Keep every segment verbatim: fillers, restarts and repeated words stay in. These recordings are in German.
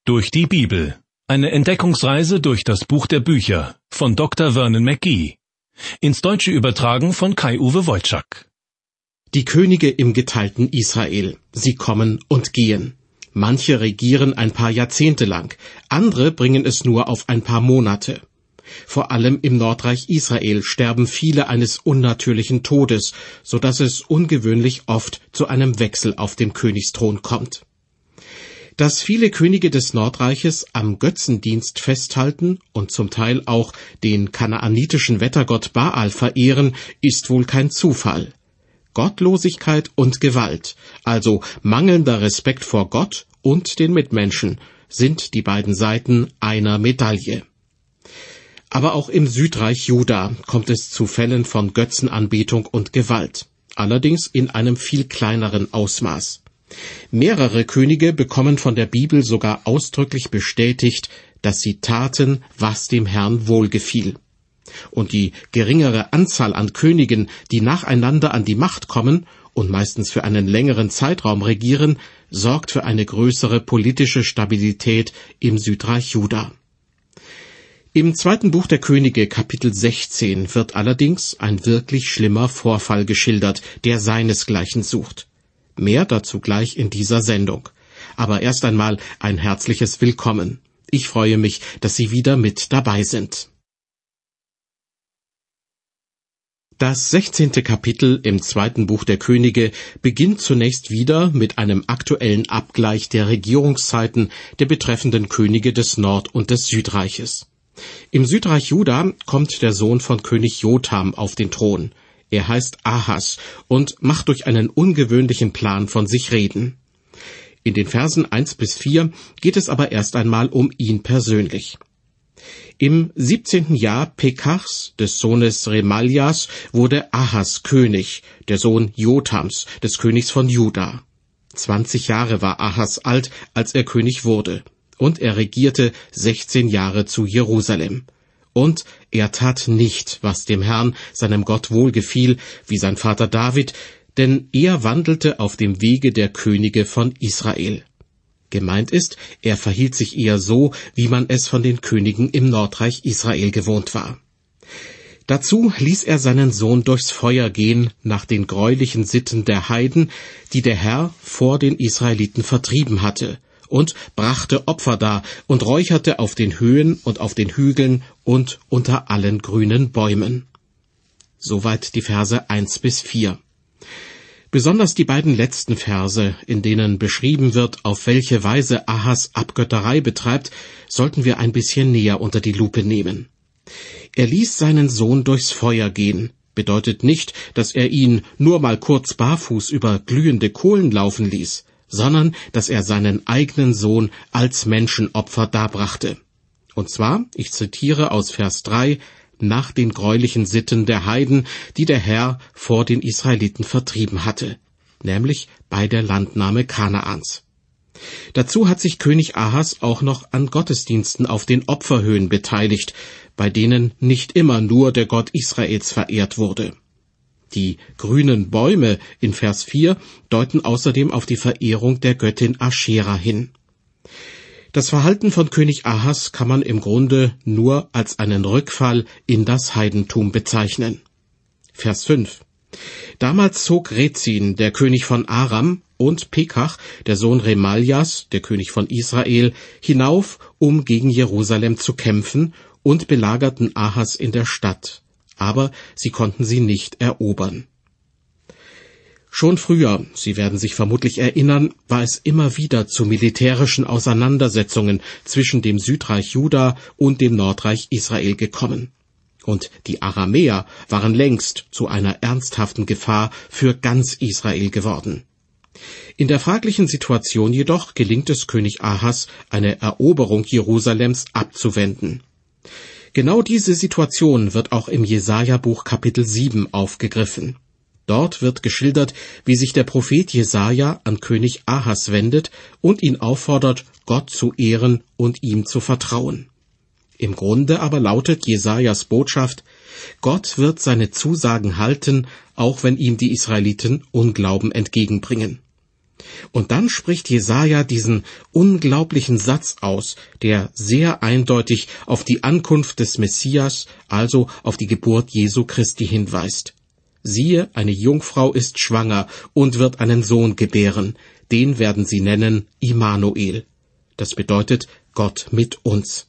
Durch die Bibel. Eine Entdeckungsreise durch das Buch der Bücher von Doktor Vernon McGee. Ins Deutsche übertragen von Kai-Uwe Wojczak. Die Könige im geteilten Israel. Sie kommen und gehen. Manche regieren ein paar Jahrzehnte lang, andere bringen es nur auf ein paar Monate. Vor allem im Nordreich Israel sterben viele eines unnatürlichen Todes, so dass es ungewöhnlich oft zu einem Wechsel auf dem Königsthron kommt. Dass viele Könige des Nordreiches am Götzendienst festhalten und zum Teil auch den kanaanitischen Wettergott Baal verehren, ist wohl kein Zufall. Gottlosigkeit und Gewalt, also mangelnder Respekt vor Gott und den Mitmenschen, sind die beiden Seiten einer Medaille. Aber auch im Südreich Juda kommt es zu Fällen von Götzenanbetung und Gewalt, allerdings in einem viel kleineren Ausmaß. Mehrere Könige bekommen von der Bibel sogar ausdrücklich bestätigt, dass sie taten, was dem Herrn wohlgefiel. Und die geringere Anzahl an Königen, die nacheinander an die Macht kommen und meistens für einen längeren Zeitraum regieren, sorgt für eine größere politische Stabilität im Südreich Juda. Im zweiten Buch der Könige, Kapitel sechzehn, wird allerdings ein wirklich schlimmer Vorfall geschildert, der seinesgleichen sucht. Mehr dazu gleich in dieser Sendung. Aber erst einmal ein herzliches Willkommen. Ich freue mich, dass Sie wieder mit dabei sind. Das sechzehnte Kapitel im zweiten Buch der Könige beginnt zunächst wieder mit einem aktuellen Abgleich der Regierungszeiten der betreffenden Könige des Nord- und des Südreiches. Im Südreich Juda kommt der Sohn von König Jotham auf den Thron. Er heißt Ahas und macht durch einen ungewöhnlichen Plan von sich reden. In den Versen eins bis vier geht es aber erst einmal um ihn persönlich. Im siebzehnten Jahr Pekachs, des Sohnes Remaljas, wurde Ahas König, der Sohn Jothams, des Königs von Juda. Zwanzig Jahre war Ahas alt, als er König wurde, und er regierte sechzehn Jahre zu Jerusalem. Und er tat nicht, was dem Herrn, seinem Gott, wohlgefiel, wie sein Vater David, denn er wandelte auf dem Wege der Könige von Israel. Gemeint ist, er verhielt sich eher so, wie man es von den Königen im Nordreich Israel gewohnt war. Dazu ließ er seinen Sohn durchs Feuer gehen, nach den greulichen Sitten der Heiden, die der Herr vor den Israeliten vertrieben hatte, und brachte Opfer dar und räucherte auf den Höhen und auf den Hügeln und unter allen grünen Bäumen. Soweit die Verse eins bis vier. Besonders die beiden letzten Verse, in denen beschrieben wird, auf welche Weise Ahas Abgötterei betreibt, sollten wir ein bisschen näher unter die Lupe nehmen. Er ließ seinen Sohn durchs Feuer gehen, bedeutet nicht, dass er ihn nur mal kurz barfuß über glühende Kohlen laufen ließ, sondern dass er seinen eigenen Sohn als Menschenopfer darbrachte. Und zwar, ich zitiere aus Vers drei, nach den greulichen Sitten der Heiden, die der Herr vor den Israeliten vertrieben hatte, nämlich bei der Landnahme Kanaans. Dazu hat sich König Ahas auch noch an Gottesdiensten auf den Opferhöhen beteiligt, bei denen nicht immer nur der Gott Israels verehrt wurde. Die grünen Bäume in Vers vier deuten außerdem auf die Verehrung der Göttin Aschera hin. Das Verhalten von König Ahas kann man im Grunde nur als einen Rückfall in das Heidentum bezeichnen. Vers fünf. Damals zog Rezin, der König von Aram, und Pekach, der Sohn Remaljas, der König von Israel, hinauf, um gegen Jerusalem zu kämpfen, und belagerten Ahas in der Stadt. Aber sie konnten sie nicht erobern. Schon früher, Sie werden sich vermutlich erinnern, war es immer wieder zu militärischen Auseinandersetzungen zwischen dem Südreich Juda und dem Nordreich Israel gekommen. Und die Aramäer waren längst zu einer ernsthaften Gefahr für ganz Israel geworden. In der fraglichen Situation jedoch gelingt es König Ahas, eine Eroberung Jerusalems abzuwenden. Genau diese Situation wird auch im Jesaja-Buch Kapitel sieben aufgegriffen. Dort wird geschildert, wie sich der Prophet Jesaja an König Ahas wendet und ihn auffordert, Gott zu ehren und ihm zu vertrauen. Im Grunde aber lautet Jesajas Botschaft: Gott wird seine Zusagen halten, auch wenn ihm die Israeliten Unglauben entgegenbringen. Und dann spricht Jesaja diesen unglaublichen Satz aus, der sehr eindeutig auf die Ankunft des Messias, also auf die Geburt Jesu Christi hinweist. Siehe, eine Jungfrau ist schwanger und wird einen Sohn gebären. Den werden sie nennen Immanuel. Das bedeutet Gott mit uns.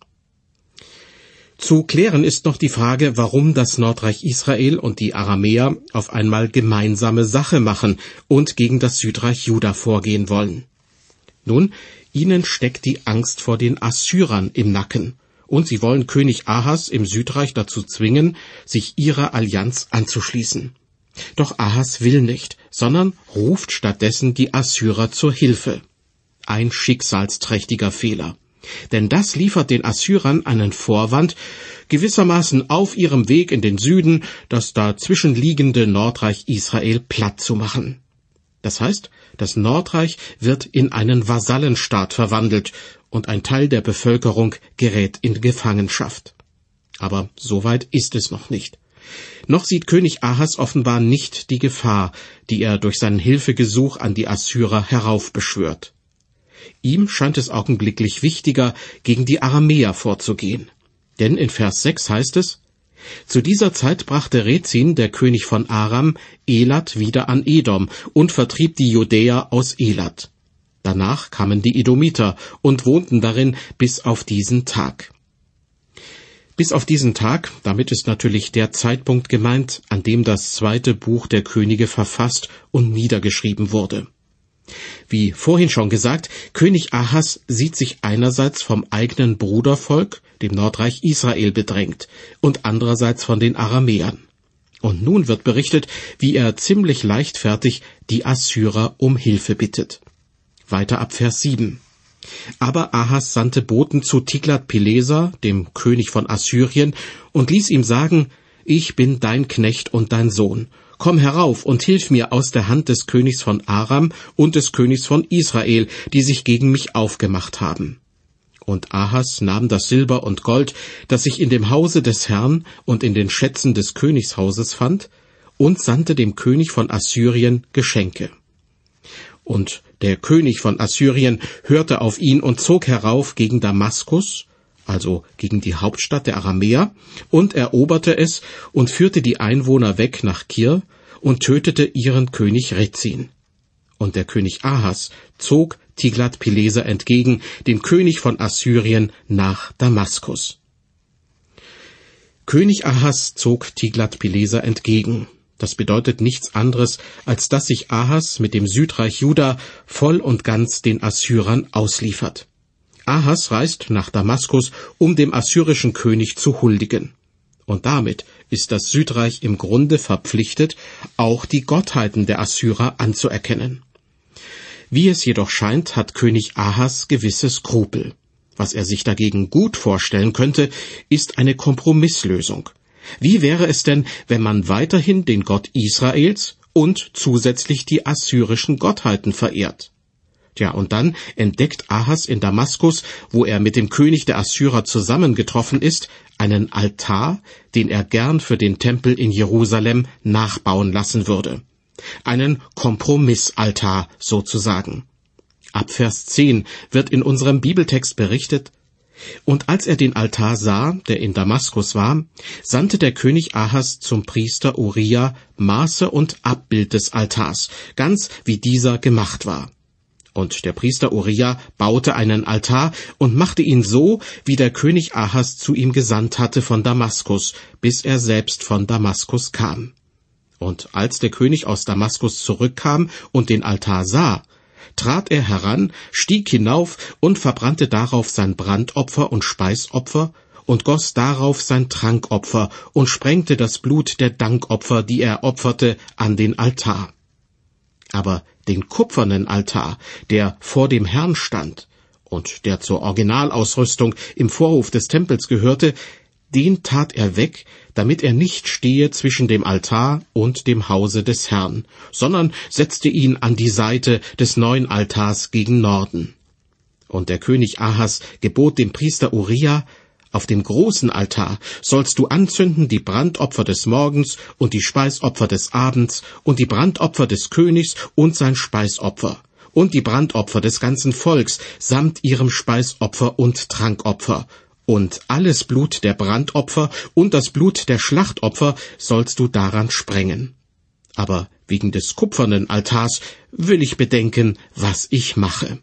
Zu klären ist noch die Frage, warum das Nordreich Israel und die Aramäer auf einmal gemeinsame Sache machen und gegen das Südreich Juda vorgehen wollen. Nun, ihnen steckt die Angst vor den Assyrern im Nacken, und sie wollen König Ahas im Südreich dazu zwingen, sich ihrer Allianz anzuschließen. Doch Ahas will nicht, sondern ruft stattdessen die Assyrer zur Hilfe. Ein schicksalsträchtiger Fehler. Denn das liefert den Assyrern einen Vorwand, gewissermaßen auf ihrem Weg in den Süden das dazwischen liegende Nordreich Israel platt zu machen. Das heißt, das Nordreich wird in einen Vasallenstaat verwandelt und ein Teil der Bevölkerung gerät in Gefangenschaft. Aber so weit ist es noch nicht. Noch sieht König Ahas offenbar nicht die Gefahr, die er durch sein Hilfegesuch an die Assyrer heraufbeschwört. Ihm scheint es augenblicklich wichtiger, gegen die Aramäer vorzugehen. Denn in Vers sechs heißt es: Zu dieser Zeit brachte Rezin, der König von Aram, Elat wieder an Edom und vertrieb die Judäer aus Elat. Danach kamen die Edomiter und wohnten darin bis auf diesen Tag. Bis auf diesen Tag, damit ist natürlich der Zeitpunkt gemeint, an dem das zweite Buch der Könige verfasst und niedergeschrieben wurde. Wie vorhin schon gesagt, König Ahas sieht sich einerseits vom eigenen Brudervolk, dem Nordreich Israel, bedrängt und andererseits von den Aramäern. Und nun wird berichtet, wie er ziemlich leichtfertig die Assyrer um Hilfe bittet. Weiter ab Vers sieben. Aber Ahas sandte Boten zu Tiglat-Pileser, dem König von Assyrien, und ließ ihm sagen: Ich bin dein Knecht und dein Sohn. Komm herauf und hilf mir aus der Hand des Königs von Aram und des Königs von Israel, die sich gegen mich aufgemacht haben. Und Ahas nahm das Silber und Gold, das sich in dem Hause des Herrn und in den Schätzen des Königshauses fand, und sandte dem König von Assyrien Geschenke. Und der König von Assyrien hörte auf ihn und zog herauf gegen Damaskus, also gegen die Hauptstadt der Aramäer, und eroberte es und führte die Einwohner weg nach Kir und tötete ihren König Rezin. Und der König Ahas zog Tiglat-Pileser entgegen, dem König von Assyrien, nach Damaskus. König Ahas zog Tiglat-Pileser entgegen. Das bedeutet nichts anderes, als dass sich Ahas mit dem Südreich Juda voll und ganz den Assyrern ausliefert. Ahas reist nach Damaskus, um dem assyrischen König zu huldigen. Und damit ist das Südreich im Grunde verpflichtet, auch die Gottheiten der Assyrer anzuerkennen. Wie es jedoch scheint, hat König Ahas gewisse Skrupel. Was er sich dagegen gut vorstellen könnte, ist eine Kompromisslösung. Wie wäre es denn, wenn man weiterhin den Gott Israels und zusätzlich die assyrischen Gottheiten verehrt? Tja, und dann entdeckt Ahas in Damaskus, wo er mit dem König der Assyrer zusammengetroffen ist, einen Altar, den er gern für den Tempel in Jerusalem nachbauen lassen würde. Einen Kompromissaltar sozusagen. Ab Vers zehn wird in unserem Bibeltext berichtet: Und als er den Altar sah, der in Damaskus war, sandte der König Ahas zum Priester Uria Maße und Abbild des Altars, ganz wie dieser gemacht war. Und der Priester Uria baute einen Altar und machte ihn so, wie der König Ahas zu ihm gesandt hatte von Damaskus, bis er selbst von Damaskus kam. Und als der König aus Damaskus zurückkam und den Altar sah, trat er heran, stieg hinauf und verbrannte darauf sein Brandopfer und Speisopfer und goss darauf sein Trankopfer und sprengte das Blut der Dankopfer, die er opferte, an den Altar. Aber den kupfernen Altar, der vor dem Herrn stand und der zur Originalausrüstung im Vorhof des Tempels gehörte, den tat er weg, damit er nicht stehe zwischen dem Altar und dem Hause des Herrn, sondern setzte ihn an die Seite des neuen Altars gegen Norden. Und der König Ahas gebot dem Priester Uria: Auf dem großen Altar sollst du anzünden die Brandopfer des Morgens und die Speisopfer des Abends und die Brandopfer des Königs und sein Speisopfer, und die Brandopfer des ganzen Volks samt ihrem Speisopfer und Trankopfer. Und alles Blut der Brandopfer und das Blut der Schlachtopfer sollst du daran sprengen. Aber wegen des kupfernen Altars will ich bedenken, was ich mache.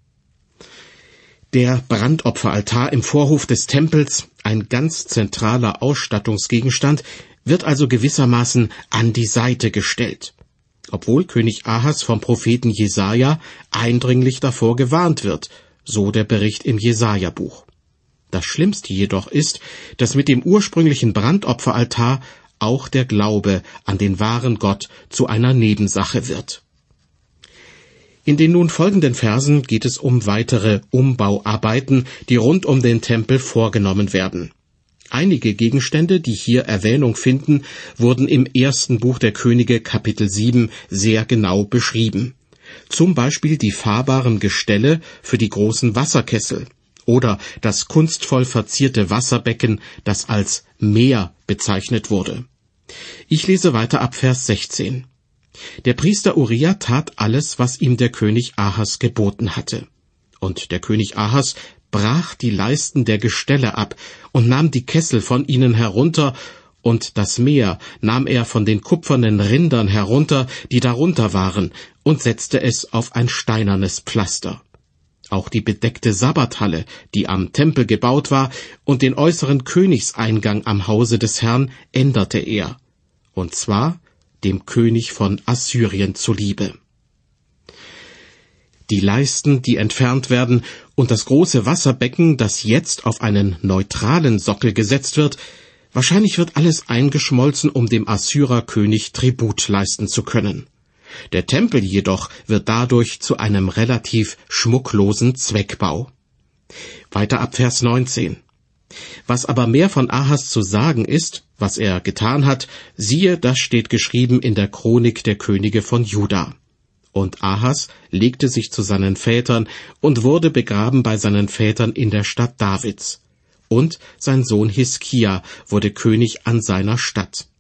Der Brandopferaltar im Vorhof des Tempels, ein ganz zentraler Ausstattungsgegenstand, wird also gewissermaßen an die Seite gestellt, obwohl König Ahas vom Propheten Jesaja eindringlich davor gewarnt wird, so der Bericht im Jesaja-Buch. Das Schlimmste jedoch ist, dass mit dem ursprünglichen Brandopferaltar auch der Glaube an den wahren Gott zu einer Nebensache wird. In den nun folgenden Versen geht es um weitere Umbauarbeiten, die rund um den Tempel vorgenommen werden. Einige Gegenstände, die hier Erwähnung finden, wurden im ersten Buch der Könige, Kapitel sieben, sehr genau beschrieben. Zum Beispiel die fahrbaren Gestelle für die großen Wasserkessel oder das kunstvoll verzierte Wasserbecken, das als Meer bezeichnet wurde. Ich lese weiter ab Vers sechzehn. Der Priester Uria tat alles, was ihm der König Ahas geboten hatte. Und der König Ahas brach die Leisten der Gestelle ab und nahm die Kessel von ihnen herunter, und das Meer nahm er von den kupfernen Rindern herunter, die darunter waren, und setzte es auf ein steinernes Pflaster. Auch die bedeckte Sabbathalle, die am Tempel gebaut war, und den äußeren Königseingang am Hause des Herrn änderte er, und zwar dem König von Assyrien zuliebe. Die Leisten, die entfernt werden, und das große Wasserbecken, das jetzt auf einen neutralen Sockel gesetzt wird, wahrscheinlich wird alles eingeschmolzen, um dem Assyrerkönig Tribut leisten zu können. Der Tempel jedoch wird dadurch zu einem relativ schmucklosen Zweckbau. Weiter ab Vers neunzehn. Was aber mehr von Ahas zu sagen ist, was er getan hat, siehe, das steht geschrieben in der Chronik der Könige von Juda. Und Ahas legte sich zu seinen Vätern und wurde begraben bei seinen Vätern in der Stadt Davids. Und sein Sohn Hiskia wurde König an seiner Stadt.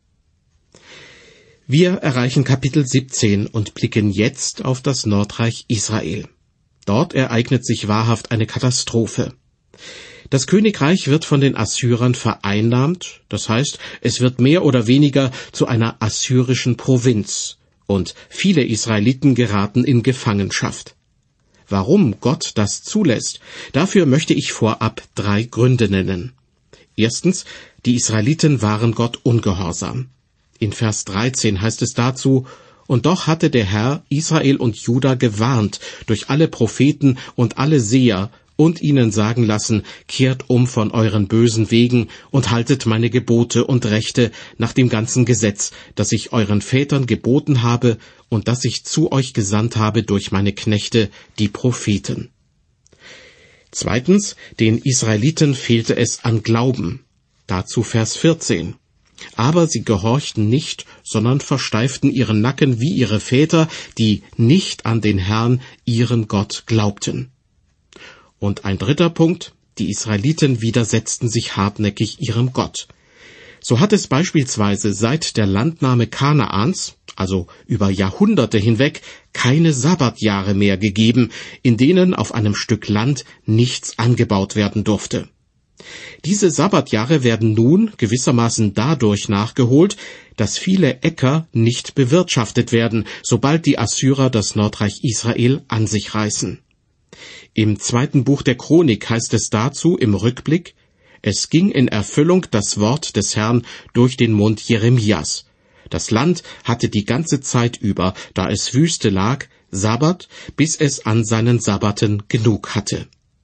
Wir erreichen Kapitel siebzehn und blicken jetzt auf das Nordreich Israel. Dort ereignet sich wahrhaft eine Katastrophe. Das Königreich wird von den Assyrern vereinnahmt, das heißt, es wird mehr oder weniger zu einer assyrischen Provinz, und viele Israeliten geraten in Gefangenschaft. Warum Gott das zulässt, dafür möchte ich vorab drei Gründe nennen. Erstens, die Israeliten waren Gott ungehorsam. In Vers dreizehn heißt es dazu: Und doch hatte der Herr Israel und Juda gewarnt durch alle Propheten und alle Seher und ihnen sagen lassen, kehrt um von euren bösen Wegen und haltet meine Gebote und Rechte nach dem ganzen Gesetz, das ich euren Vätern geboten habe und das ich zu euch gesandt habe durch meine Knechte, die Propheten. Zweitens, den Israeliten fehlte es an Glauben. Dazu Vers vierzehn. Aber sie gehorchten nicht, sondern versteiften ihren Nacken wie ihre Väter, die nicht an den Herrn, ihren Gott, glaubten. Und ein dritter Punkt, die Israeliten widersetzten sich hartnäckig ihrem Gott. So hat es beispielsweise seit der Landnahme Kanaans, also über Jahrhunderte hinweg, keine Sabbatjahre mehr gegeben, in denen auf einem Stück Land nichts angebaut werden durfte. Diese Sabbatjahre werden nun gewissermaßen dadurch nachgeholt, dass viele Äcker nicht bewirtschaftet werden, sobald die Assyrer das Nordreich Israel an sich reißen. Im zweiten Buch der Chronik heißt es dazu im Rückblick: Es ging in Erfüllung das Wort des Herrn durch den Mund Jeremias. Das Land hatte die ganze Zeit über, da es Wüste lag, Sabbat, bis es an seinen Sabbaten genug hatte.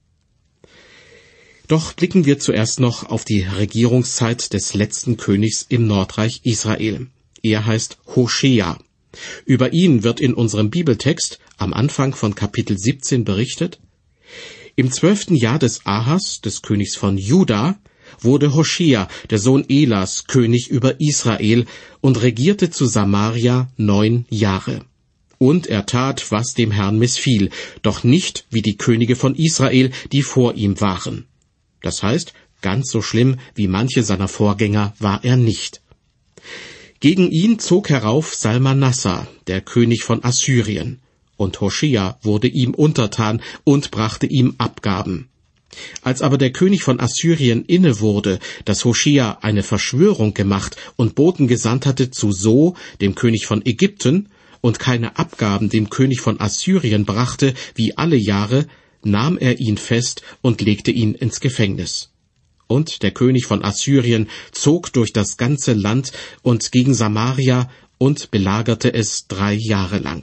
Doch blicken wir zuerst noch auf die Regierungszeit des letzten Königs im Nordreich Israel. Er heißt Hoschea. Über ihn wird in unserem Bibeltext am Anfang von Kapitel siebzehn berichtet: Im zwölften Jahr des Ahas, des Königs von Juda, wurde Hoschea, der Sohn Elas, König über Israel und regierte zu Samaria neun Jahre. Und er tat, was dem Herrn missfiel, doch nicht wie die Könige von Israel, die vor ihm waren. Das heißt, ganz so schlimm wie manche seiner Vorgänger war er nicht. Gegen ihn zog herauf Salmanassar, der König von Assyrien, und Hoschea wurde ihm untertan und brachte ihm Abgaben. Als aber der König von Assyrien inne wurde, dass Hoschea eine Verschwörung gemacht und Boten gesandt hatte zu So, dem König von Ägypten, und keine Abgaben dem König von Assyrien brachte, wie alle Jahre, nahm er ihn fest und legte ihn ins Gefängnis. Und der König von Assyrien zog durch das ganze Land und gegen Samaria und belagerte es drei Jahre lang.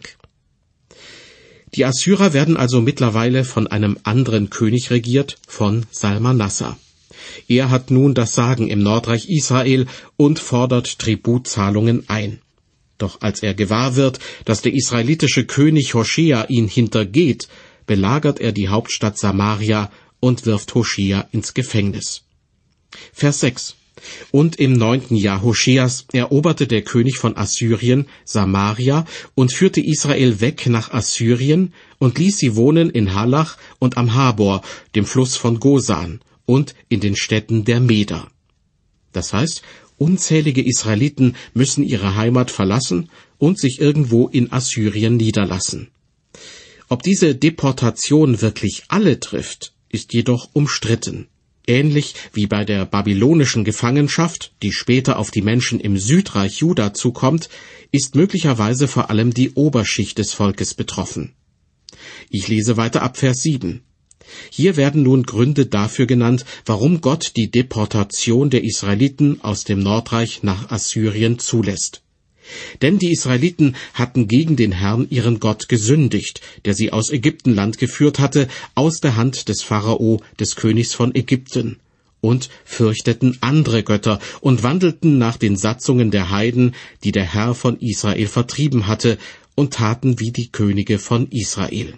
Die Assyrer werden also mittlerweile von einem anderen König regiert, von Salmanassar. Er hat nun das Sagen im Nordreich Israel und fordert Tributzahlungen ein. Doch als er gewahr wird, dass der israelitische König Hoschea ihn hintergeht, belagert er die Hauptstadt Samaria und wirft Hoschea ins Gefängnis. Vers sechs. Und im neunten Jahr Hoscheas eroberte der König von Assyrien Samaria und führte Israel weg nach Assyrien und ließ sie wohnen in Halach und am Habor, dem Fluss von Gosan, und in den Städten der Meder. Das heißt, unzählige Israeliten müssen ihre Heimat verlassen und sich irgendwo in Assyrien niederlassen. Ob diese Deportation wirklich alle trifft, ist jedoch umstritten. Ähnlich wie bei der babylonischen Gefangenschaft, die später auf die Menschen im Südreich Juda zukommt, ist möglicherweise vor allem die Oberschicht des Volkes betroffen. Ich lese weiter ab Vers sieben. Hier werden nun Gründe dafür genannt, warum Gott die Deportation der Israeliten aus dem Nordreich nach Assyrien zulässt. Denn die Israeliten hatten gegen den Herrn ihren Gott gesündigt, der sie aus Ägyptenland geführt hatte, aus der Hand des Pharao, des Königs von Ägypten, und fürchteten andere Götter und wandelten nach den Satzungen der Heiden, die der Herr von Israel vertrieben hatte, und taten wie die Könige von Israel.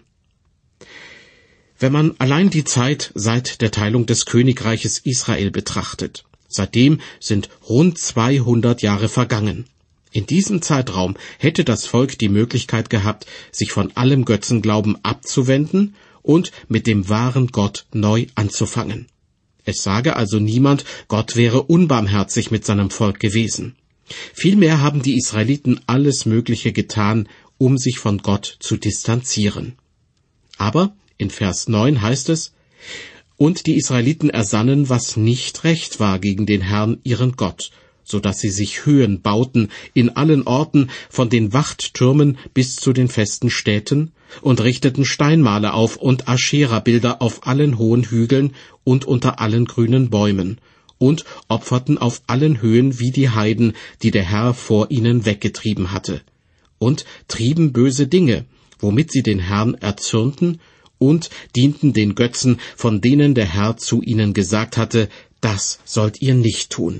Wenn man allein die Zeit seit der Teilung des Königreiches Israel betrachtet, seitdem sind rund zweihundert Jahre vergangen. In diesem Zeitraum hätte das Volk die Möglichkeit gehabt, sich von allem Götzenglauben abzuwenden und mit dem wahren Gott neu anzufangen. Es sage also niemand, Gott wäre unbarmherzig mit seinem Volk gewesen. Vielmehr haben die Israeliten alles Mögliche getan, um sich von Gott zu distanzieren. Aber in Vers neun heißt es, und die Israeliten ersannen, was nicht recht war gegen den Herrn, ihren Gott, so dass sie sich Höhen bauten in allen Orten, von den Wachttürmen bis zu den festen Städten, und richteten Steinmale auf und Aschera-Bilder auf allen hohen Hügeln und unter allen grünen Bäumen, und opferten auf allen Höhen wie die Heiden, die der Herr vor ihnen weggetrieben hatte, und trieben böse Dinge, womit sie den Herrn erzürnten, und dienten den Götzen, von denen der Herr zu ihnen gesagt hatte, das sollt ihr nicht tun.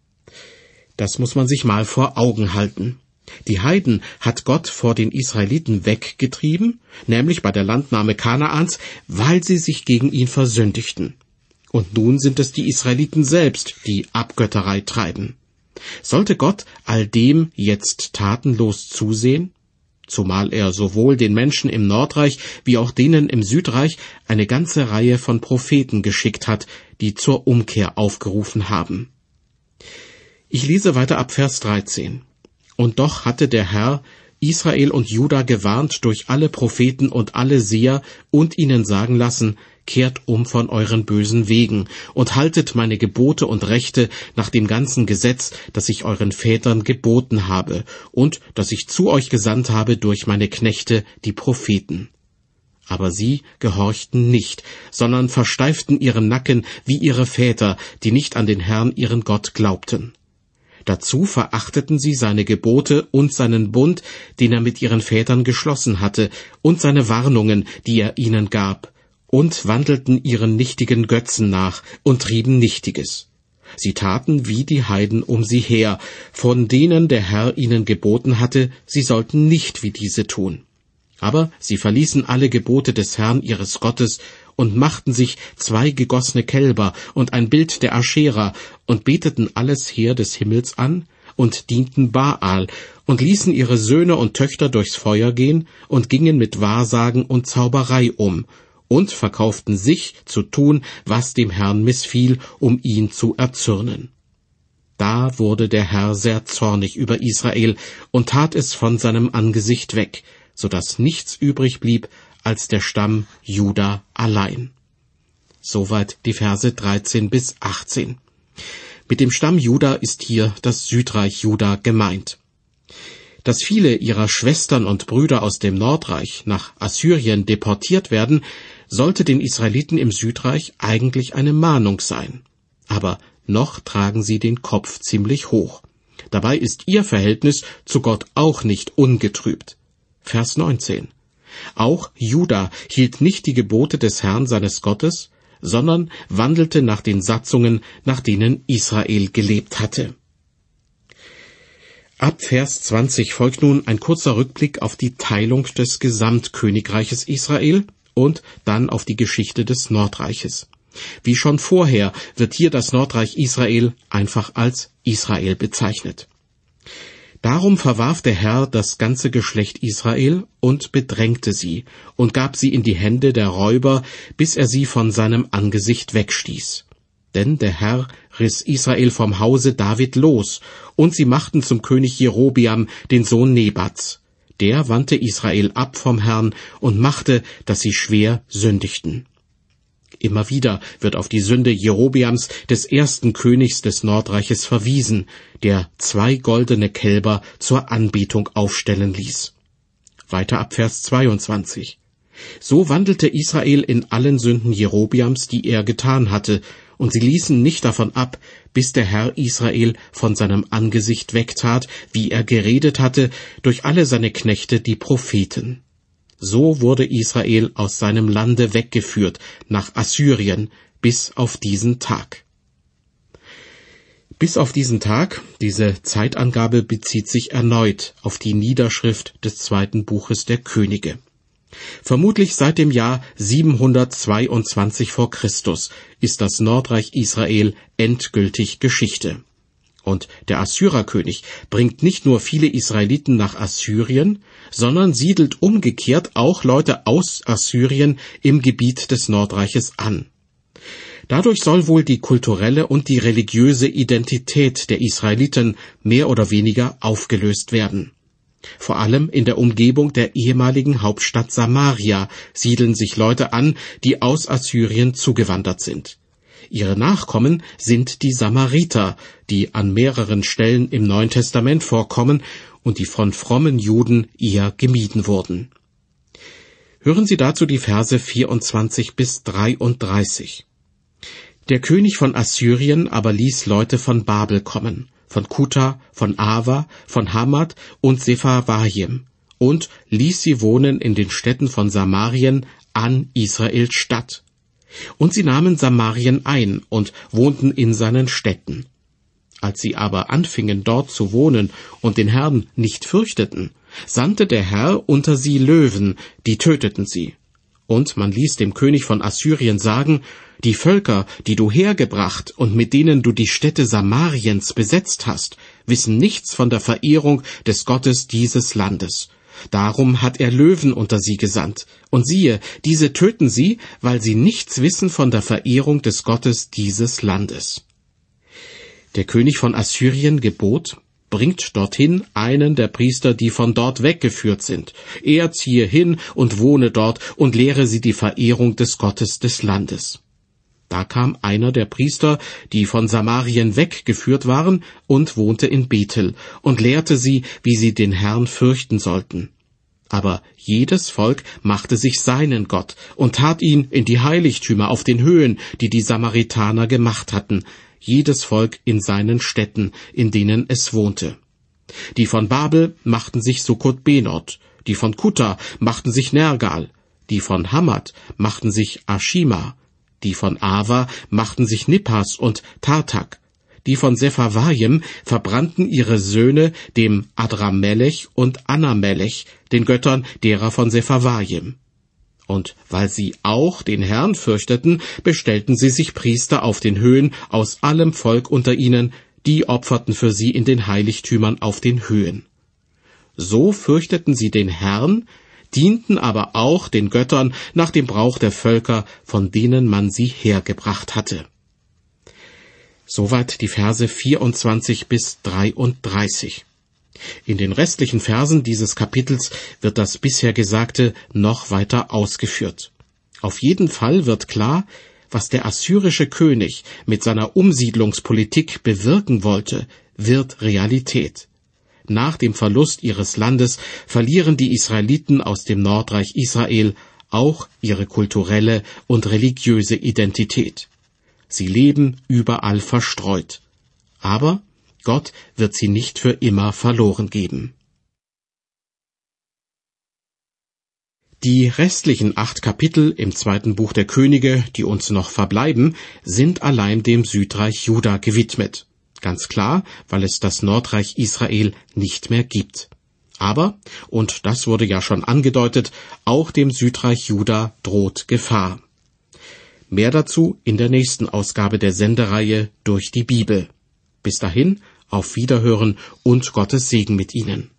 Das muss man sich mal vor Augen halten. Die Heiden hat Gott vor den Israeliten weggetrieben, nämlich bei der Landnahme Kanaans, weil sie sich gegen ihn versündigten. Und nun sind es die Israeliten selbst, die Abgötterei treiben. Sollte Gott all dem jetzt tatenlos zusehen? Zumal er sowohl den Menschen im Nordreich wie auch denen im Südreich eine ganze Reihe von Propheten geschickt hat, die zur Umkehr aufgerufen haben. Ich lese weiter ab Vers dreizehn. Und doch hatte der Herr Israel und Juda gewarnt durch alle Propheten und alle Seher und ihnen sagen lassen, kehrt um von euren bösen Wegen und haltet meine Gebote und Rechte nach dem ganzen Gesetz, das ich euren Vätern geboten habe und das ich zu euch gesandt habe durch meine Knechte, die Propheten. Aber sie gehorchten nicht, sondern versteiften ihren Nacken wie ihre Väter, die nicht an den Herrn ihren Gott glaubten. Dazu verachteten sie seine Gebote und seinen Bund, den er mit ihren Vätern geschlossen hatte, und seine Warnungen, die er ihnen gab, und wandelten ihren nichtigen Götzen nach und trieben Nichtiges. Sie taten wie die Heiden um sie her, von denen der Herr ihnen geboten hatte, sie sollten nicht wie diese tun. Aber sie verließen alle Gebote des Herrn ihres Gottes und machten sich zwei gegossene Kälber und ein Bild der Aschera und beteten alles Heer des Himmels an und dienten Baal und ließen ihre Söhne und Töchter durchs Feuer gehen und gingen mit Wahrsagen und Zauberei um und verkauften sich zu tun, was dem Herrn missfiel, um ihn zu erzürnen. Da wurde der Herr sehr zornig über Israel und tat es von seinem Angesicht weg, so dass nichts übrig blieb als der Stamm Juda allein. Soweit die Verse dreizehn bis achtzehn. Mit dem Stamm Juda ist hier das Südreich Juda gemeint. Dass viele ihrer Schwestern und Brüder aus dem Nordreich nach Assyrien deportiert werden, sollte den Israeliten im Südreich eigentlich eine Mahnung sein. Aber noch tragen sie den Kopf ziemlich hoch. Dabei ist ihr Verhältnis zu Gott auch nicht ungetrübt. Vers neunzehn. Auch Juda hielt nicht die Gebote des Herrn seines Gottes, sondern wandelte nach den Satzungen, nach denen Israel gelebt hatte. Ab Vers zwanzig folgt nun ein kurzer Rückblick auf die Teilung des Gesamtkönigreiches Israel und dann auf die Geschichte des Nordreiches. Wie schon vorher wird hier das Nordreich Israel einfach als Israel bezeichnet. Darum verwarf der Herr das ganze Geschlecht Israel und bedrängte sie und gab sie in die Hände der Räuber, bis er sie von seinem Angesicht wegstieß. Denn der Herr riss Israel vom Hause David los, und sie machten zum König Jerobeam, den Sohn Nebats. Der wandte Israel ab vom Herrn und machte, dass sie schwer sündigten. Immer wieder wird auf die Sünde Jerobeams, des ersten Königs des Nordreiches, verwiesen, der zwei goldene Kälber zur Anbetung aufstellen ließ. Weiter ab Vers zweiundzwanzig. So wandelte Israel in allen Sünden Jerobeams, die er getan hatte, und sie ließen nicht davon ab, bis der Herr Israel von seinem Angesicht wegtat, wie er geredet hatte, durch alle seine Knechte, die Propheten. So wurde Israel aus seinem Lande weggeführt nach Assyrien bis auf diesen Tag. Bis auf diesen Tag, diese Zeitangabe bezieht sich erneut auf die Niederschrift des zweiten Buches der Könige. Vermutlich seit dem Jahr siebenhundertzweiundzwanzig vor Christus ist das Nordreich Israel endgültig Geschichte. Und der Assyrerkönig bringt nicht nur viele Israeliten nach Assyrien, sondern siedelt umgekehrt auch Leute aus Assyrien im Gebiet des Nordreiches an. Dadurch soll wohl die kulturelle und die religiöse Identität der Israeliten mehr oder weniger aufgelöst werden. Vor allem in der Umgebung der ehemaligen Hauptstadt Samaria siedeln sich Leute an, die aus Assyrien zugewandert sind. Ihre Nachkommen sind die Samariter, die an mehreren Stellen im Neuen Testament vorkommen und die von frommen Juden eher gemieden wurden. Hören Sie dazu die Verse vierundzwanzig bis dreiunddreißig. Der König von Assyrien aber ließ Leute von Babel kommen, von Kuta, von Ava, von Hamat und Sepharvaim, und ließ sie wohnen in den Städten von Samarien an Israels Stadt. Und sie nahmen Samarien ein und wohnten in seinen Städten. Als sie aber anfingen, dort zu wohnen und den Herrn nicht fürchteten, sandte der Herr unter sie Löwen, die töteten sie. Und man ließ dem König von Assyrien sagen, die Völker, die du hergebracht und mit denen du die Städte Samariens besetzt hast, wissen nichts von der Verehrung des Gottes dieses Landes. Darum hat er Löwen unter sie gesandt. Und siehe, diese töten sie, weil sie nichts wissen von der Verehrung des Gottes dieses Landes. Der König von Assyrien gebot, bringt dorthin einen der Priester, die von dort weggeführt sind. Er ziehe hin und wohne dort und lehre sie die Verehrung des Gottes des Landes. Da kam einer der Priester, die von Samarien weggeführt waren, und wohnte in Bethel und lehrte sie, wie sie den Herrn fürchten sollten. Aber jedes Volk machte sich seinen Gott und tat ihn in die Heiligtümer auf den Höhen, die die Samaritaner gemacht hatten, jedes Volk in seinen Städten, in denen es wohnte. Die von Babel machten sich Sukkot-Benot, die von Kuta machten sich Nergal, die von Hamat machten sich Ashima, die von Ava machten sich Nippas und Tartak, die von Sepharvaim verbrannten ihre Söhne dem Adramelech und Anamelech, den Göttern derer von Sepharvaim. Und weil sie auch den Herrn fürchteten, bestellten sie sich Priester auf den Höhen aus allem Volk unter ihnen, die opferten für sie in den Heiligtümern auf den Höhen. So fürchteten sie den Herrn, dienten aber auch den Göttern nach dem Brauch der Völker, von denen man sie hergebracht hatte. Soweit die Verse vierundzwanzig bis dreiunddreißig. In den restlichen Versen dieses Kapitels wird das bisher Gesagte noch weiter ausgeführt. Auf jeden Fall wird klar, was der assyrische König mit seiner Umsiedlungspolitik bewirken wollte, wird Realität. Nach dem Verlust ihres Landes verlieren die Israeliten aus dem Nordreich Israel auch ihre kulturelle und religiöse Identität. Sie leben überall verstreut. Aber Gott wird sie nicht für immer verloren geben. Die restlichen acht Kapitel im zweiten Buch der Könige, die uns noch verbleiben, sind allein dem Südreich Juda gewidmet. Ganz klar, weil es das Nordreich Israel nicht mehr gibt. Aber, und das wurde ja schon angedeutet, auch dem Südreich Juda droht Gefahr. Mehr dazu in der nächsten Ausgabe der Sendereihe Durch die Bibel. Bis dahin, auf Wiederhören und Gottes Segen mit Ihnen.